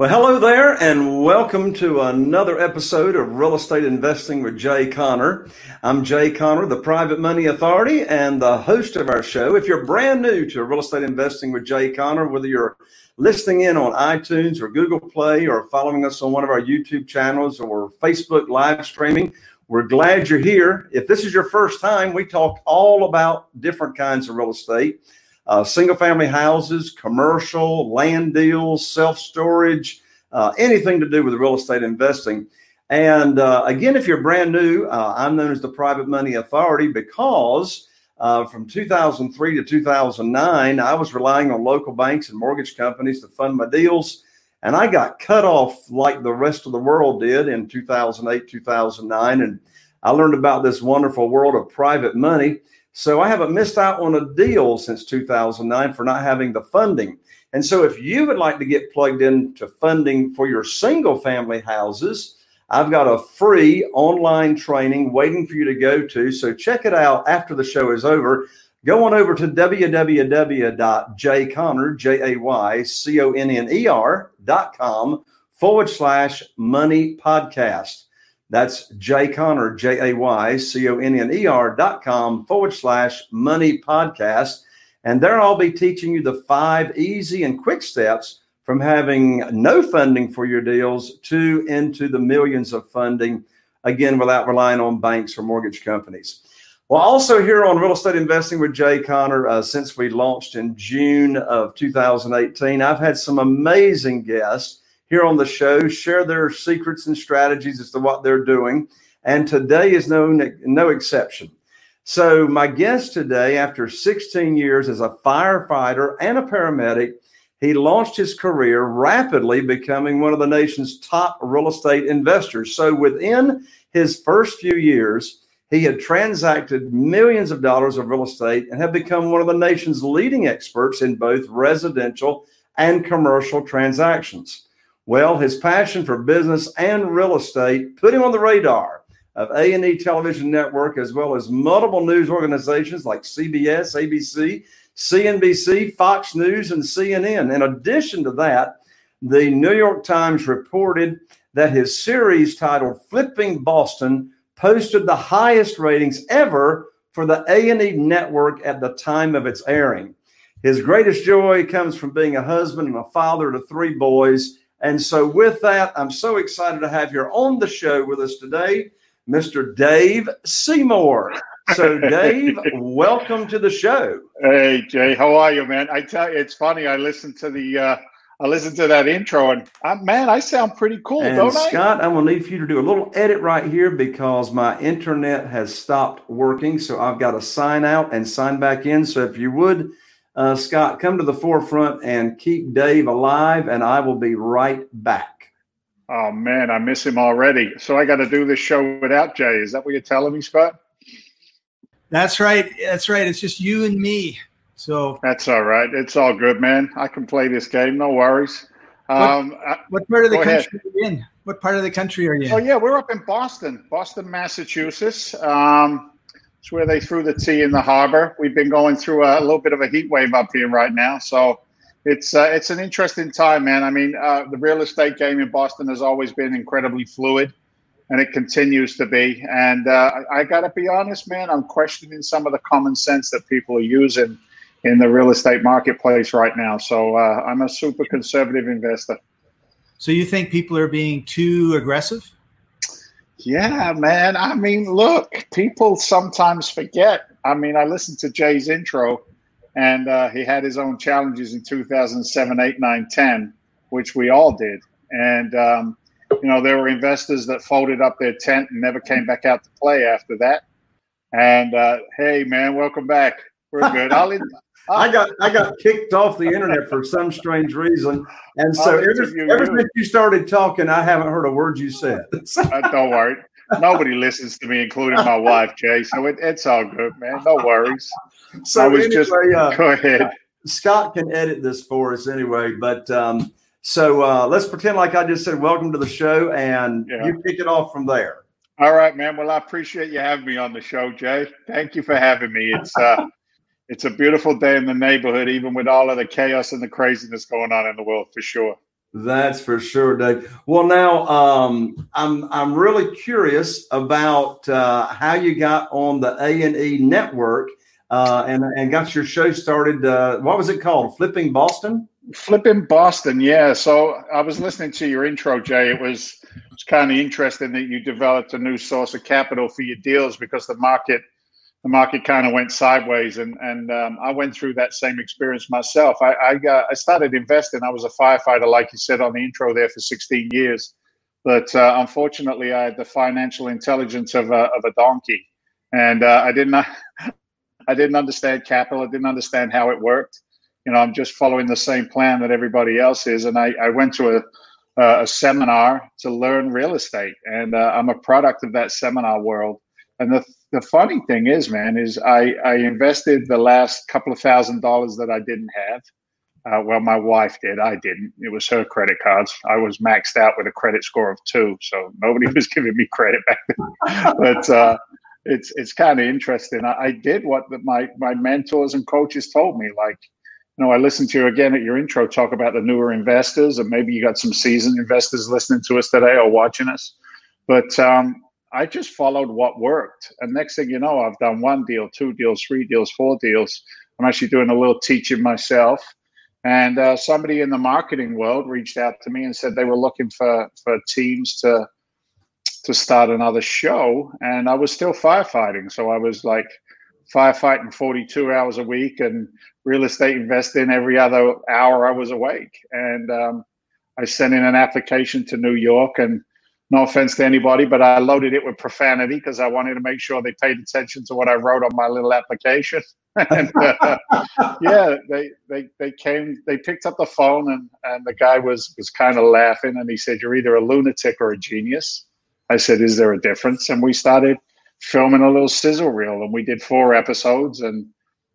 Well, hello there, and welcome to another episode of Real Estate Investing with Jay Conner. I'm Jay Conner, the Private Money Authority, and the host of our show. If you're brand new to Real Estate Investing with Jay Conner, whether you're listening in on iTunes or Google Play or following us on one of our YouTube channels or Facebook live streaming, we're glad you're here. If this is your first time, we talk all about different kinds of real estate. Single-family houses, commercial, land deals, self-storage, anything to do with real estate investing. And again, if you're brand new, I'm known as the Private Money Authority because from 2003 to 2009, I was relying on local banks and mortgage companies to fund my deals. And I got cut off like the rest of the world did in 2008, 2009. And I learned about this wonderful world of private money. So I haven't missed out on a deal since 2009 for not having the funding. And so if you would like to get plugged into funding for your single family houses, I've got a free online training waiting for you to go to. So check it out after the show is over. Go on over to www.jayconner.com/money podcast. That's Jay Conner, JayConner.com/money podcast. And there I'll be teaching you the 5 easy and quick steps from having no funding for your deals to into the millions of funding, again, without relying on banks or mortgage companies. Well, also here on Real Estate Investing with Jay Conner, since we launched in June of 2018, I've had some amazing guests here on the show, share their secrets and strategies as to what they're doing. And today is no exception. So my guest today, after 16 years as a firefighter and a paramedic, he launched his career rapidly becoming one of the nation's top real estate investors. So within his first few years, he had transacted millions of dollars of real estate and had become one of the nation's leading experts in both residential and commercial transactions. Well, his passion for business and real estate put him on the radar of A&E Television Network, as well as multiple news organizations like CBS, ABC, CNBC, Fox News, and CNN. In addition to that, the New York Times reported that his series titled Flipping Boston posted the highest ratings ever for the A&E network at the time of its airing. His greatest joy comes from being a husband and a father to 3 boys. And so with that, I'm so excited to have here on the show with us today, Mr. Dave Seymour. So Dave, welcome to the show. Hey, Jay, how are you, man? I tell you, it's funny. I listened to that intro and man, I sound pretty cool, and don't I? Scott, I'm going to need for you to do a little edit right here because my internet has stopped working. So I've got to sign out and sign back in. So if you would, Scott, come to the forefront and keep Dave alive, and I will be right back. Oh, man, I miss him already. So I got to do this show without Jay. Is that what you're telling me, Scott? That's right. That's right. It's just you and me. So that's all right. It's all good, man. I can play this game. No worries. What part of the country are you in? What part of the country are you in? Oh, yeah, we're up in Boston, Massachusetts. It's where they threw the tea in the harbor. We've been going through a little bit of a heat wave up here right now. So it's an interesting time, man. I mean, the real estate game in Boston has always been incredibly fluid, and it continues to be. And I got to be honest, man, I'm questioning some of the common sense that people are using in the real estate marketplace right now. So I'm a super conservative investor. So you think people are being too aggressive? Yeah, man. I mean, look, people sometimes forget. I mean, I listened to Jay's intro, and he had his own challenges in 2007, 8, 9, 10, which we all did. And, there were investors that folded up their tent and never came back out to play after that. And, hey, man, welcome back. We're good. I got kicked off the internet for some strange reason. And so ever since you started talking, I haven't heard a word you said. Don't worry. Nobody listens to me, including my wife, Jay. So it's all good, man. No worries. So go ahead. Scott can edit this for us anyway. But so let's pretend like I just said, welcome to the show, and you kick it off from there. All right, man. Well, I appreciate you having me on the show, Jay. Thank you for having me. It's a beautiful day in the neighborhood, even with all of the chaos and the craziness going on in the world, for sure. That's for sure, Dave. Well, now I'm really curious about how you got on the A&E network and got your show started. What was it called? Flipping Boston? Flipping Boston, yeah. So I was listening to your intro, Jay. It was kind of interesting that you developed a new source of capital for your deals because the market kind of went sideways, and I went through that same experience myself. I started investing. I was a firefighter, like you said on the intro there, for 16 years, but unfortunately, I had the financial intelligence of a donkey, and I didn't understand capital. I didn't understand how it worked. I'm just following the same plan that everybody else is, and I went to a seminar to learn real estate, and I'm a product of that seminar world. And the funny thing is, man, is I invested the last couple of $1,000s that I didn't have. Well, my wife did. I didn't. It was her credit cards. I was maxed out with a credit score of 2, so nobody was giving me credit back then. But it's kind of interesting. I did what my mentors and coaches told me. Like, I listened to you again at your intro talk about the newer investors, and maybe you got some seasoned investors listening to us today or watching us. But I just followed what worked. And next thing you know, I've done 1 deal, 2 deals, 3 deals, 4 deals. I'm actually doing a little teaching myself. And somebody in the marketing world reached out to me and said they were looking for teams to start another show. And I was still firefighting. So I was like firefighting 42 hours a week and real estate investing every other hour I was awake. And I sent in an application to New York, and no offense to anybody, but I loaded it with profanity because I wanted to make sure they paid attention to what I wrote on my little application. And yeah, they picked up the phone, and the guy was kind of laughing, and he said, "You're either a lunatic or a genius." I said, "Is there a difference?" And we started filming a little sizzle reel, and we did 4 episodes. And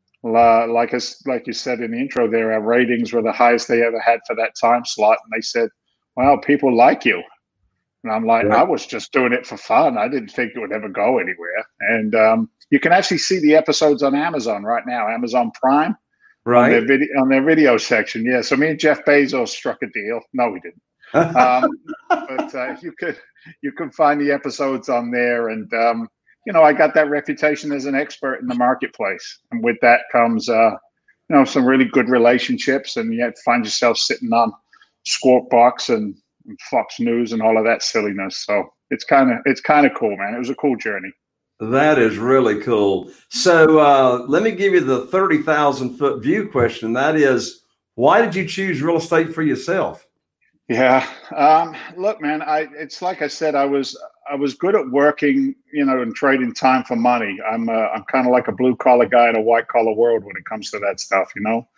like you said in the intro there, our ratings were the highest they ever had for that time slot. And they said, "Wow, people like you." And I'm like, I was just doing it for fun. I didn't think it would ever go anywhere. And you can actually see the episodes on Amazon right now, Amazon Prime, right, on their video section. Yeah. So me and Jeff Bezos struck a deal. No, we didn't. But you could find the episodes on there. And I got that reputation as an expert in the marketplace, and with that comes some really good relationships. And you find yourself sitting on Squawk Box and Fox News and all of that silliness. So it's kind of cool, man. It was a cool journey. That is really cool. So let me give you the 30,000-foot view question. That is, why did you choose real estate for yourself? Yeah. Look, man, it's like I said, I was good at working, and trading time for money. I'm kind of like a blue collar guy in a white collar world when it comes to that stuff,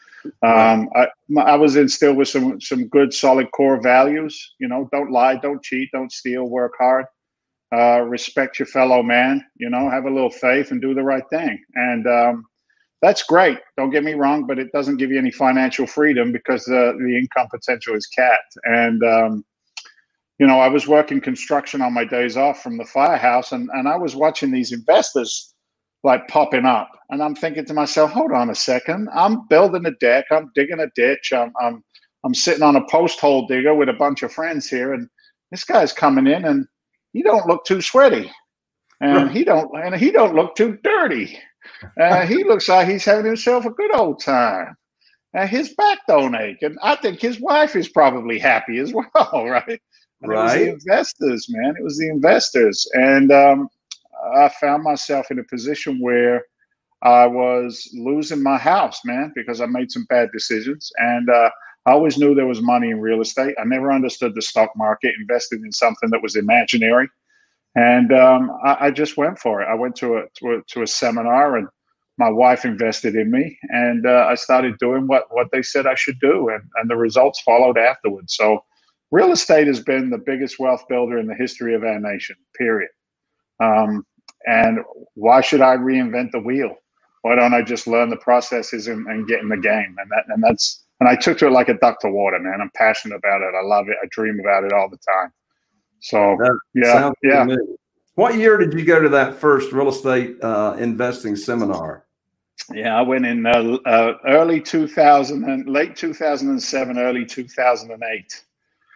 I was instilled with some good, solid core values. Don't lie, don't cheat, don't steal, work hard, respect your fellow man, have a little faith and do the right thing. And that's great. Don't get me wrong, but it doesn't give you any financial freedom because the income potential is capped. And, I was working construction on my days off from the firehouse, and I was watching these investors like popping up, and I'm thinking to myself, hold on a second, I'm building a deck, I'm digging a ditch, I'm sitting on a post hole digger with a bunch of friends here, and this guy's coming in, and he don't look too sweaty, and he don't look too dirty. He looks like he's having himself a good old time. His back don't ache, and I think his wife is probably happy as well, right? And right. It was the investors, man. It was the investors, and I found myself in a position where I was losing my house, man, because I made some bad decisions. And I always knew there was money in real estate. I never understood the stock market, invested in something that was imaginary. And I just went for it. I went to a seminar, and my wife invested in me, and I started doing what they said I should do, and the results followed afterwards. So real estate has been the biggest wealth builder in the history of our nation, period. And why should I reinvent the wheel? Why don't I just learn the processes and get in the game? And I took to it like a duck to water, man. I'm passionate about it. I love it. I dream about it all the time. So yeah. What year did you go to that first real estate investing seminar? Yeah, I went in early 2000 and late 2007, early 2008.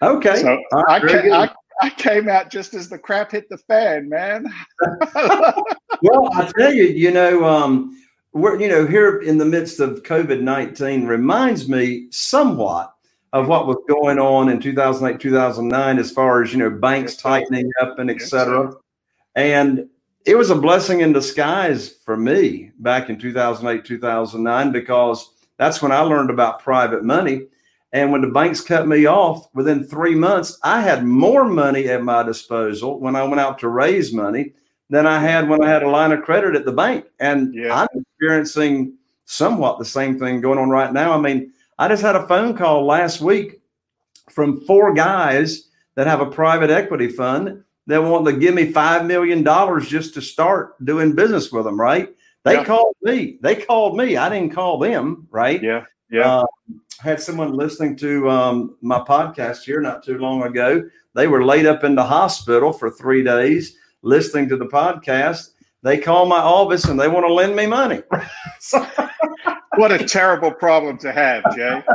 Okay. So I came out just as the crap hit the fan, man. Well, I tell you, we're here in the midst of COVID-19 reminds me somewhat of what was going on in 2008, 2009, as far as banks tightening up and et cetera. And it was a blessing in disguise for me back in 2008, 2009, because that's when I learned about private money. And when the banks cut me off, within 3 months, I had more money at my disposal when I went out to raise money than I had when I had a line of credit at the bank. And I'm experiencing somewhat the same thing going on right now. I mean, I just had a phone call last week from 4 guys that have a private equity fund that want to give me $5 million just to start doing business with them, right? They called me. I didn't call them, right? Yeah. Had someone listening to my podcast here not too long ago. They were laid up in the hospital for 3 days listening to the podcast. They call my office and they want to lend me money. What a terrible problem to have, Jay.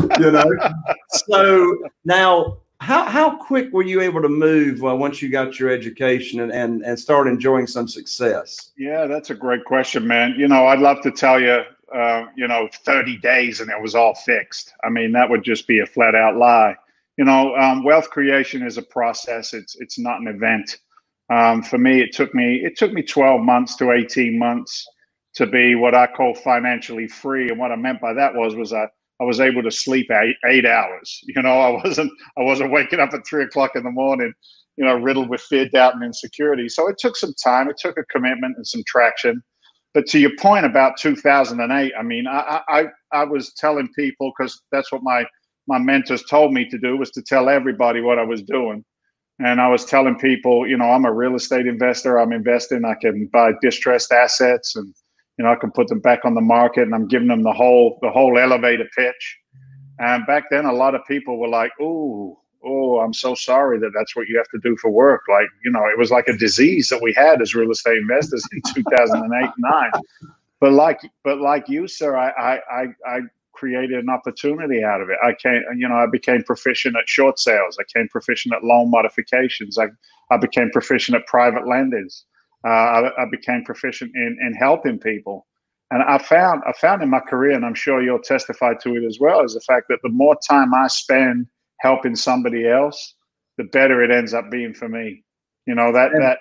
So now, how quick were you able to move once you got your education and start enjoying some success? Yeah, that's a great question, man. I'd love to tell you, 30 days and it was all fixed. I mean, that would just be a flat out lie. Wealth creation is a process. It's not an event. For me, it took me 12 months to 18 months to be what I call financially free. And what I meant by that was I was able to sleep 8 hours. I wasn't waking up at 3 o'clock in the morning, riddled with fear, doubt, and insecurity. So it took some time. It took a commitment and some traction. But to your point about 2008, I mean, I was telling people, because that's what my mentors told me to do, was to tell everybody what I was doing. And I was telling people, I'm a real estate investor. I'm investing. I can buy distressed assets and, I can put them back on the market, and I'm giving them the whole elevator pitch. And back then, a lot of people were like, oh, I'm so sorry that's what you have to do for work. Like, it was like a disease that we had as real estate investors in 2008 and 9. But like you, sir, I created an opportunity out of it. I became proficient at short sales. I became proficient at loan modifications. I became proficient at private lenders. I became proficient in helping people. And I found in my career, and I'm sure you'll testify to it as well, is the fact that the more time I spend helping somebody else, the better it ends up being for me. Right?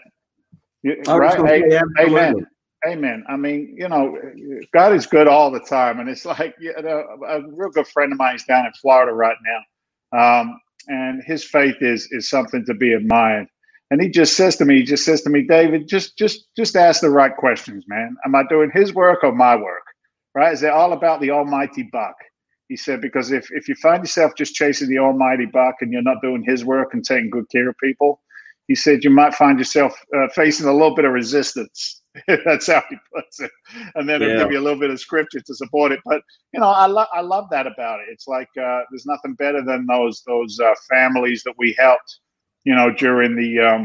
Amen. I mean, God is good all the time. And it's like, a real good friend of mine is down in Florida right now. And his faith is something to be admired. And he just says to me, David, just ask the right questions, man. Am I doing his work or my work? Right? Is it all about the almighty buck? He said, because if you find yourself just chasing the almighty buck and you're not doing his work and taking good care of people, he said, you might find yourself facing a little bit of resistance. That's how he puts it. And then he'll give you a little bit of scripture to support it. But, I love that about it. It's like there's nothing better than those families that we helped, during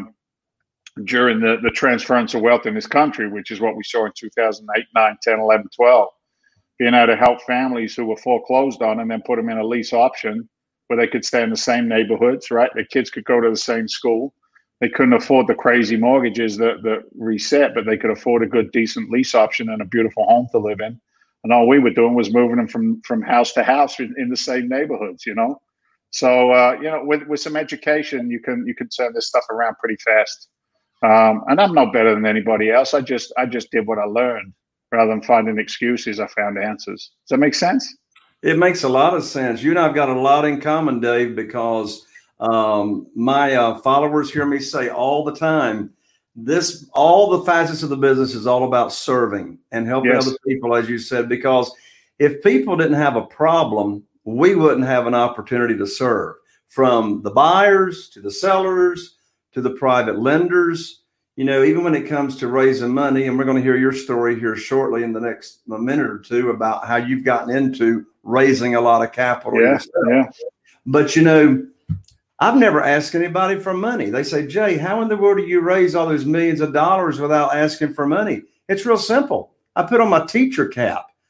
the transference of wealth in this country, which is what we saw in 2008, 9, 10, 11, 12. Being able to help families who were foreclosed on and then put them in a lease option where they could stay in the same neighborhoods, right? Their kids could go to the same school. They couldn't afford the crazy mortgages that reset, but they could afford a good, decent lease option and a beautiful home to live in. And all we were doing was moving them from house to house in the same neighborhoods, So, with some education, you can turn this stuff around pretty fast. And I'm no better than anybody else. I just did what I learned. Rather than finding excuses, I found answers. Does that make sense? It makes a lot of sense. You and I've got a lot in common, Dave, because my followers hear me say all the time, all the facets of the business is all about serving and helping other people, as you said, because if people didn't have a problem, we wouldn't have an opportunity to serve, from the buyers to the sellers to the private lenders. Even when it comes to raising money, and we're going to hear your story here shortly in the next minute or two about how you've gotten into raising a lot of capital. Yeah. But, I've never asked anybody for money. They say, Jay, how in the world do you raise all those millions of dollars without asking for money? It's real simple. I put on my teacher cap.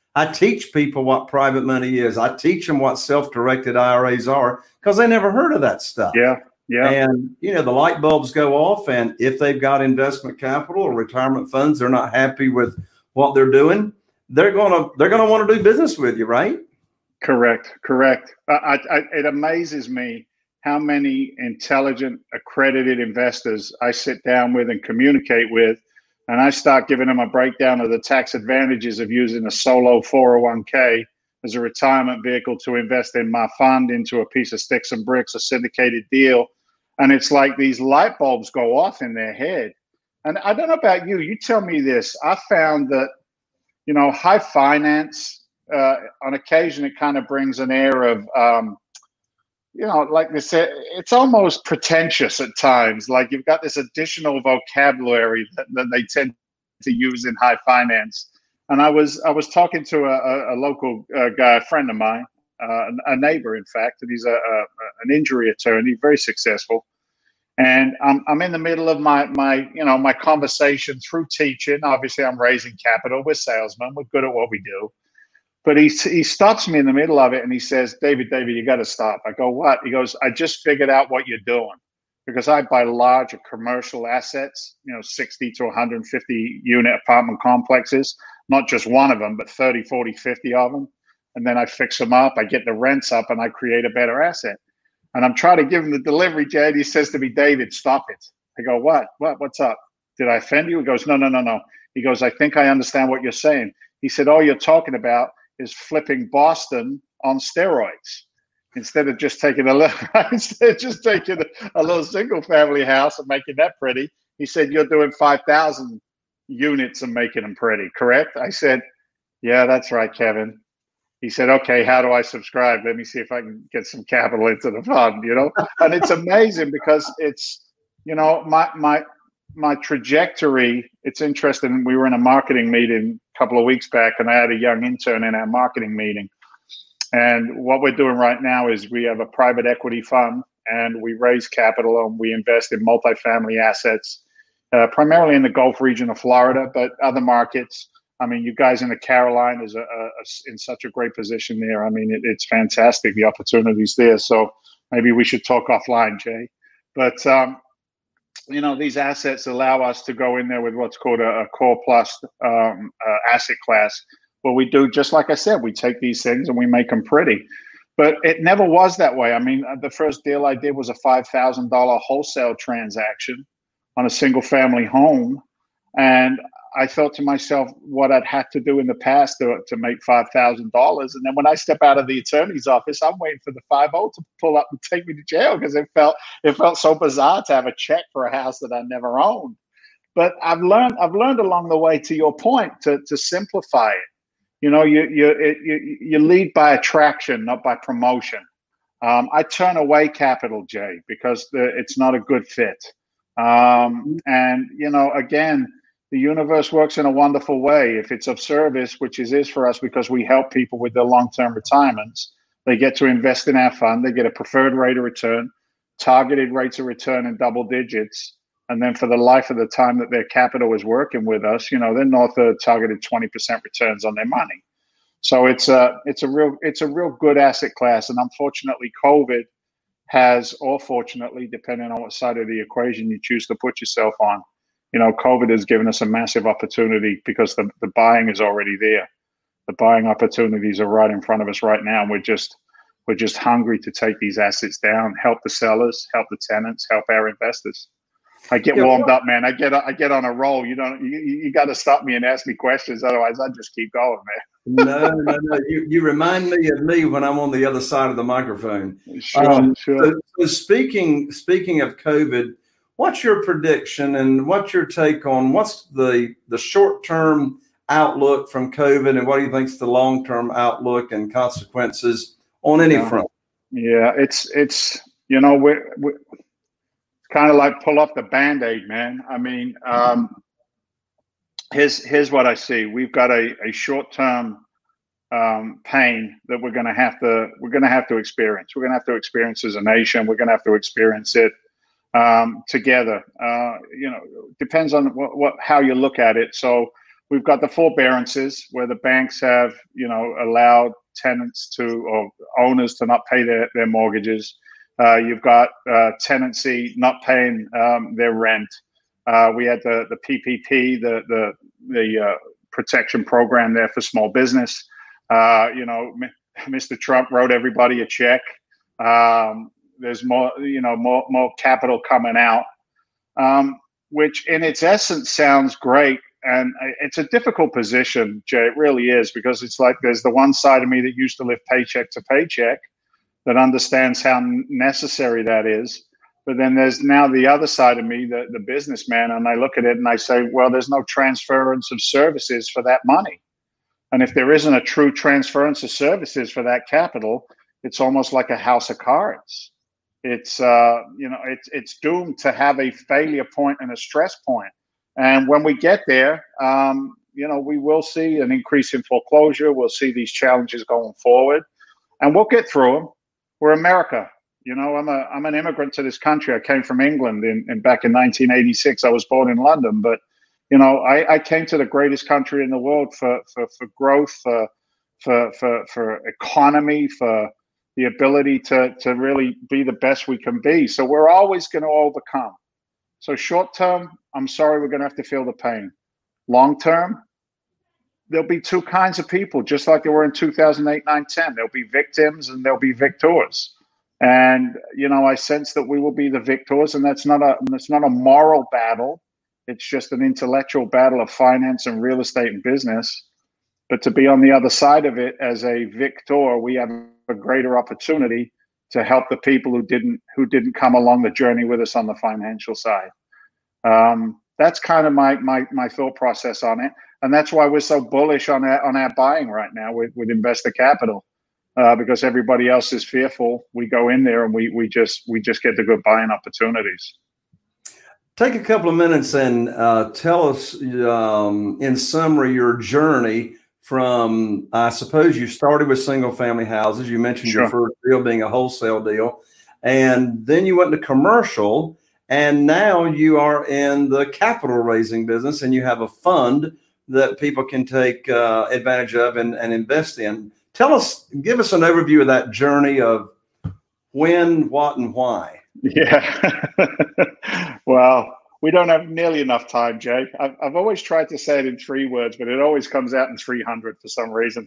I teach people what private money is. I teach them what self-directed IRAs are because they never heard of that stuff. Yeah. Yeah. And, the light bulbs go off. And if they've got investment capital or retirement funds, they're not happy with what they're doing. They're going to want to do business with you, right? Correct. It amazes me how many intelligent, accredited investors I sit down with and communicate with, and I start giving them a breakdown of the tax advantages of using a solo 401k as a retirement vehicle to invest in my fund into a piece of sticks and bricks, a syndicated deal. And it's like these light bulbs go off in their head. And I don't know about you. You tell me this. I found that, high finance, on occasion, it kind of brings an air of, like they said, it's almost pretentious at times. Like you've got this additional vocabulary that they tend to use in high finance. And I was talking to a local guy, a friend of mine, a neighbor, in fact, and he's an injury attorney, very successful. And I'm in the middle of my conversation through teaching. Obviously, I'm raising capital. We're salesmen. We're good at what we do. But he stops me in the middle of it and he says, David, you got to stop. I go, what? He goes, I just figured out what you're doing. Because I buy larger commercial assets, 60 to 150 unit apartment complexes, not just one of them, but 30, 40, 50 of them. And then I fix them up. I get the rents up and I create a better asset. And I'm trying to give him the delivery, Jay. He says to me, David, stop it. I go, what? What's up? Did I offend you? He goes, no. He goes, I think I understand what you're saying. He said, all you're talking about is flipping Boston on steroids. Instead of just taking a little single family house and making that pretty, he said, you're doing 5,000 units and making them pretty, correct? I said, yeah, that's right, Kevin. He said, okay, how do I subscribe? Let me see if I can get some capital into the fund, And it's amazing because it's, my trajectory, it's interesting. We were in a marketing meeting a couple of weeks back and I had a young intern in our marketing meeting. And what we're doing right now is we have a private equity fund and we raise capital and we invest in multifamily assets, primarily in the Gulf region of Florida, but other markets. I mean, you guys in the Carolinas are in such a great position there. I mean, it's fantastic, the opportunities there. So maybe we should talk offline, Jay. But, these assets allow us to go in there with what's called a core plus asset class. What we do, just like I said, we take these things and we make them pretty. But it never was that way. I mean, the first deal I did was a $5,000 wholesale transaction on a single family home. And I thought to myself what I'd had to do in the past to make $5,000. And then when I step out of the attorney's office, I'm waiting for the 5-0 to pull up and take me to jail because it felt so bizarre to have a check for a house that I never owned. But I've learned along the way, to your point, to simplify it. You lead by attraction, not by promotion. I turn away capital, Jay, because it's not a good fit. And, again, the universe works in a wonderful way. If it's of service, which it is for us because we help people with their long-term retirements, they get to invest in our fund. They get a preferred rate of return, targeted rates of return in double digits. And then for the life of the time that their capital is working with us, they're north of targeted 20% returns on their money. So it's a real good asset class. And unfortunately, COVID has, or fortunately, depending on what side of the equation you choose to put yourself on, COVID has given us a massive opportunity because the buying is already there. The buying opportunities are right in front of us right now. And we're just hungry to take these assets down, help the sellers, help the tenants, help our investors. I get warmed up, man. I get on a roll. You got to stop me and ask me questions. Otherwise, I just keep going, man. No. You remind me of me when I'm on the other side of the microphone. Sure. So speaking of COVID, what's your prediction and what's your take on what's the short-term outlook from COVID and what do you think is the long-term outlook and consequences on any front? Yeah, it's we're kind of like pull off the Band-Aid, man. I mean, here's what I see. We've got a short-term pain that we're going to have to experience. We're going to have to experience as a nation. We're going to have to experience it together. Depends on how you look at it. So we've got the forbearances where the banks have, allowed tenants or owners to not pay their mortgages. You've got tenancy not paying their rent. We had the PPP, the protection program there for small business. Mr. Trump wrote everybody a check. There's more capital coming out, which in its essence sounds great. And it's a difficult position, Jay. It really is, because it's like there's the one side of me that used to live paycheck to paycheck that understands how necessary that is. But then there's now the other side of me, the businessman, and I look at it and I say, well, there's no transference of services for that money. And if there isn't a true transference of services for that capital, it's almost like a house of cards. It's it's doomed to have a failure point and a stress point. And when we get there, we will see an increase in foreclosure. We'll see these challenges going forward, and we'll get through them. We're America. I'm an immigrant to this country. I came from England back in 1986. I was born in London, but I came to the greatest country in the world for growth, for economy, for the ability to really be the best we can be. So we're always going to overcome. So short term, I'm sorry, we're going to have to feel the pain. Long term, there'll be two kinds of people, just like there were in 2008, 9, 10. There'll be victims and there'll be victors. And, I sense that we will be the victors, and that's not a moral battle. It's just an intellectual battle of finance and real estate and business. But to be on the other side of it as a victor, we have a greater opportunity to help the people who didn't come along the journey with us on the financial side. That's kind of my thought process on it, and that's why we're so bullish on our buying right now with investor capital, because everybody else is fearful. We go in there and we just get the good buying opportunities. Take a couple of minutes and tell us, in summary, your journey from, I suppose you started with single family houses. You mentioned Sure. Your first deal being a wholesale deal, and then you went to commercial, and now you are in the capital raising business, and you have a fund that people can take advantage of and invest in. Give us an overview of that journey of when, what, and why. Yeah. Well, we don't have nearly enough time, Jay. I've always tried to say it in 3 words, but it always comes out in 300 for some reason.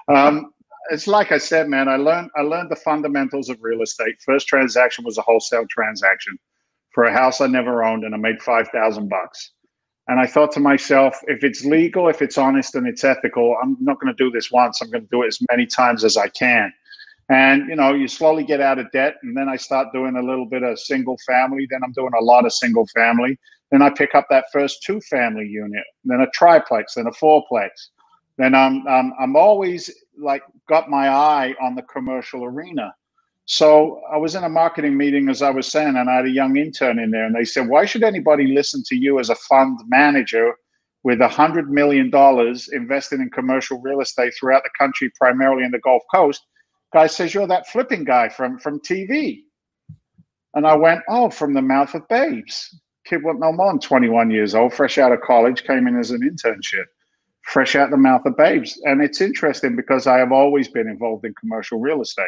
It's like I said, man, I learned the fundamentals of real estate. First transaction was a wholesale transaction for a house I never owned, and I made $5,000. And I thought to myself, if it's legal, if it's honest, and it's ethical, I'm not going to do this once. I'm going to do it as many times as I can. And, you slowly get out of debt. And then I start doing a little bit of single family. Then I'm doing a lot of single family. Then I pick up that first 2-family unit, then a triplex, then a fourplex. Then I'm always got my eye on the commercial arena. So I was in a marketing meeting, as I was saying, and I had a young intern in there, and they said, why should anybody listen to you as a fund manager with $100 million invested in commercial real estate throughout the country, primarily in the Gulf Coast? Guy says, you're that flipping guy from TV. And I went, oh, from the mouth of babes. Kid was no more than 21 years old, fresh out of college, came in as an internship, fresh out the mouth of babes. And it's interesting because I have always been involved in commercial real estate.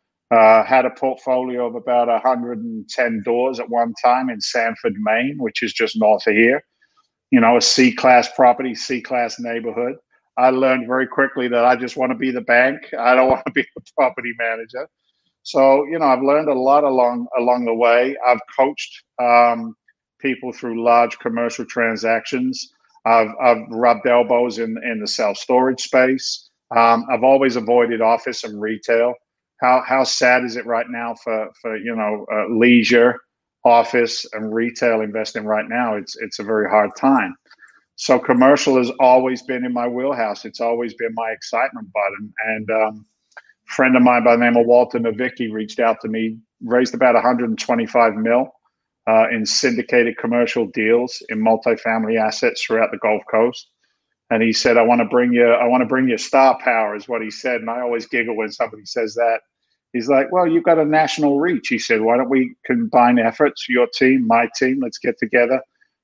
Had a portfolio of about 110 doors at one time in Sanford, Maine, which is just north of here. A C-class property, C-class neighborhood. I learned very quickly that I just want to be the bank. I don't want to be the property manager. So, I've learned a lot along the way. I've coached people through large commercial transactions. I've rubbed elbows in the self-storage space. I've always avoided office and retail. How sad is it right now for leisure, office, and retail investing right now? It's a very hard time. So commercial has always been in my wheelhouse. It's always been my excitement button. And a friend of mine by the name of Walter Novicki reached out to me, raised about 125 mil in syndicated commercial deals in multifamily assets throughout the Gulf Coast. And he said, I want to bring you star power, is what he said. And I always giggle when somebody says that. He's like, well, you've got a national reach. He said, why don't we combine efforts, your team, my team, let's get together.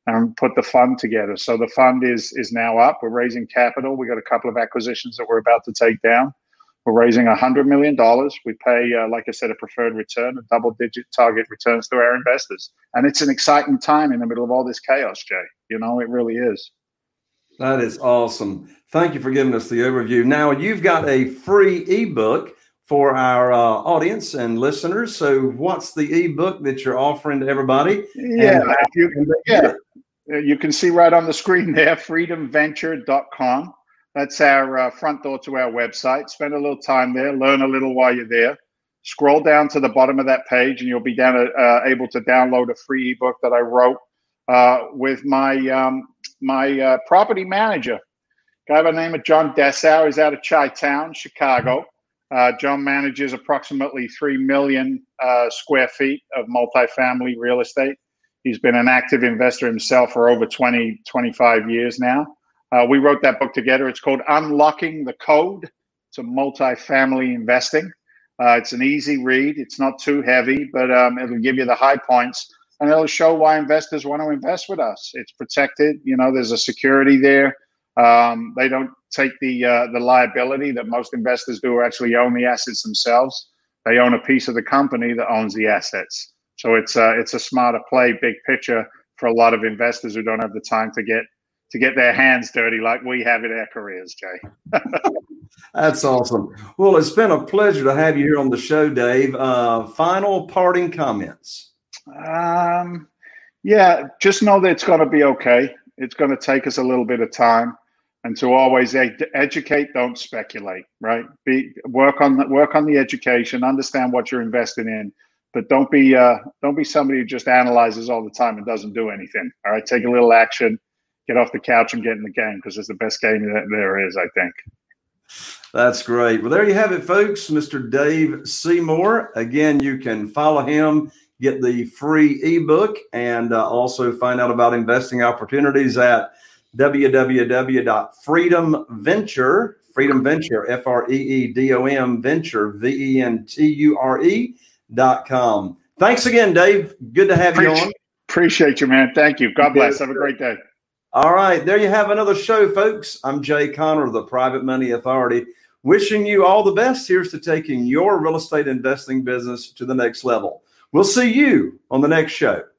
and put the fund together. So the fund is now up. We're raising capital. We got a couple of acquisitions that we're about to take down. We're raising $100 million. We pay, like I said, a preferred return, a double-digit target returns to our investors. And it's an exciting time in the middle of all this chaos, Jay. You know, it really is. That is awesome. Thank you for giving us the overview. Now, you've got a free ebook for our audience and listeners. So what's the ebook that you're offering to everybody? Yeah, you can see right on the screen there, freedomventure.com. That's our front door to our website. Spend a little time there, learn a little while you're there. Scroll down to the bottom of that page and you'll be able to download a free ebook that I wrote with my property manager, guy by the name of John Dessau. He's out of Chi-Town, Chicago. John manages approximately 3 million square feet of multifamily real estate. He's been an active investor himself for over 25 years now. We wrote that book together. It's called Unlocking the Code to Multifamily Investing. It's an easy read. It's not too heavy, but it'll give you the high points, and it'll show why investors want to invest with us. It's protected. You know, there's a security there. They don't take the liability that most investors do, or actually own the assets themselves. They own a piece of the company that owns the assets. So it's a smarter play, big picture, for a lot of investors who don't have the time to get their hands dirty like we have in our careers, Jay. That's awesome. Well, it's been a pleasure to have you here on the show, Dave. Final parting comments. Yeah, just know that it's going to be okay. It's going to take us a little bit of time, and to always educate, don't speculate, right? Work on the education, understand what you're investing in, but don't be somebody who just analyzes all the time and doesn't do anything. All right, take a little action. Get off the couch and get in the game, because it's the best game that there is, I think. That's great. Well, there you have it, folks. Mr. Dave Seymour. Again, you can follow him, get the free ebook, and also find out about investing opportunities at www.freedomventure, FREEDOM Venture, VENTURE.com. Thanks again, Dave. Good to have you on. Appreciate you, man. Thank you. God bless. Have a great day. All right. There you have another show, folks. I'm Jay Conner of the Private Money Authority, wishing you all the best. Here's to taking your real estate investing business to the next level. We'll see you on the next show.